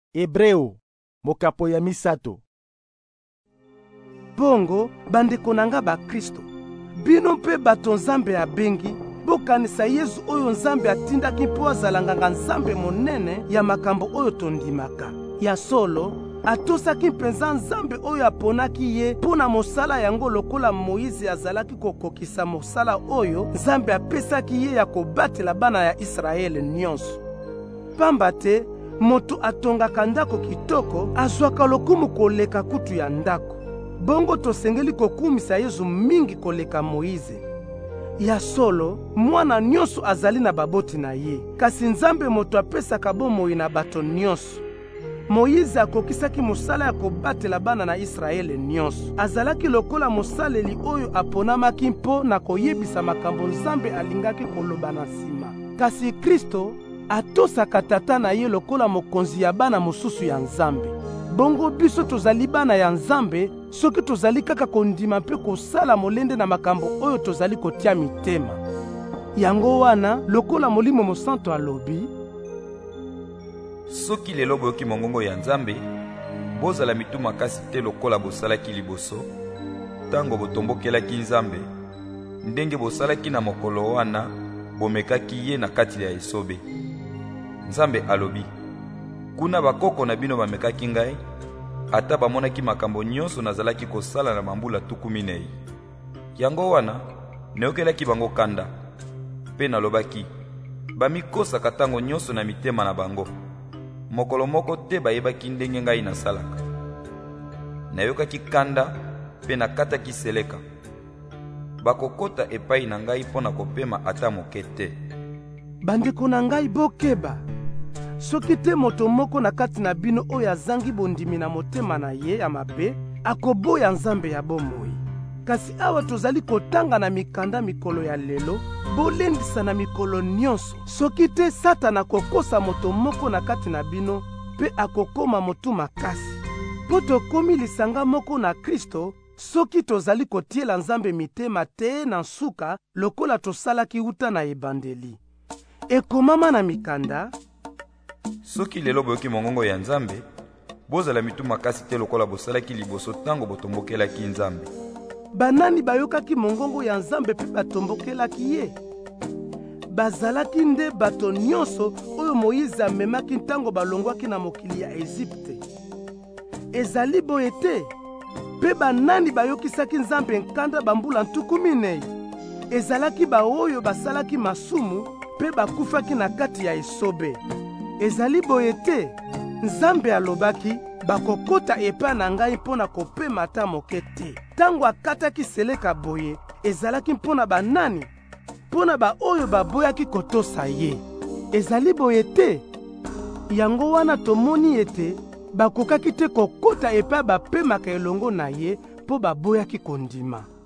Hebreo, mokapo ya misato. Bongo bandeko nanga ba Kristo, bino mpe bato Nzambe abengi, bokanisa Yesu oyo Nzambe atindaki mpo azala nganga Nzambe monene ya makambo oyo tondimaka. Ya solo, atosaki mpenza Nzambe oyo aponaki ye mpona mosala yango lokola Moïse azalaki kokokisa mosala oyo Nzambe apesaki ye ya kobatela bana ya Israele nyonso. Pamba te, moto atongaka ndako kitoko azwaka lokumu koleka kutu ya ndako. Bongo tosengeli kokumisa Yesu mingi koleka Moïse. Ya solo, mwana nyonso azali na baboti na ye, kasi Nzambe moto apesaka bomoi na bato nyonso. Moïse akokisaki mosala ya kobatela bana na Israele nyonso. Azalaki lokola mosaleli oyo aponamaki mpo na koyebisa makambo Nzambe alingaki koloba na nsima. Kasi Kristo atosaka tata na ye lokola mokonzi ya bana mosusu ya Nzambe. Bongo biso tozali bana ya Nzambe soki tozali kaka kondima mpe kosala molende na makambo oyo tozali kotia mitema. Yango wana lokola Molimo Mosantu alobi, soki lelo boyoki mongongo ya Nzambe, bozala mitu makasi te lokola bosalaki liboso, tango botombokelaki Nzambe, ndenge bosalaki na mokolo wana bomekaki ye na kati ya esobe. Nzambe alobi, kuna bakoko na bino bamekaki ngai, ata bamonaki makambo nyonso nazalaki kosala na mambula 14. Yango wana neokelaki bango kanda, mpe nalobaki, bamikosaka tango nyonso na mitema na bango. Mokolo moko te bayebaki ndenge ngai nasalaka. Nayokaki kanda mpe nakataki seleka. Bakokota epai na ngai mpo na kopema ata moke te. bandeko na ngai bokeba, soki te moto moko na kati na bino oyo azangi bondimi na motema na ye ya mabe, akoboya Nzambe ya bomoi. Kasi awa tozali kotanga na mikanda mikolo ya lelo, bolendisa na mikolo nyonso. Soki te Satana akokosa moto moko na kati na bino, pe akokoma motu makasi. Po tokomi lisanga moko na Kristo, soki tozali kotiela Nzambe mitema te na nsuka lokola tosalaki uta na ebandeli. Ekomama na mikanda, soki lelo boyoki mongongo ya Nzambe, bozala mitu makasi te lokola bosalaki liboso tango botombokelaki Nzambe. banani bayokaki mongongo ya Nzambe pe batombokelaki ye? Bazalaki nde bato nyonso oyo Moïse amemaki ntango balongwaki na mokili ya Ezipte. Ezali boye te, pe banani bayokisaki Nzambe nkanda bambula 14. Ezalaki baoyo basalaki masumu pe bakufaki na kati ya esobe. Ezali boye te, Nzambe alobaki, bakokota epa na ngai mpona kopema ata moke te. Tango akataki seleka boye, ezalaki mpona banani? Mpona baoyo baboyaki kotosa ye. Ezali boye te, yango wana tomoni ete bakokaki te kokota epa bapemaka elongo na ye mpo baboyaki kondima.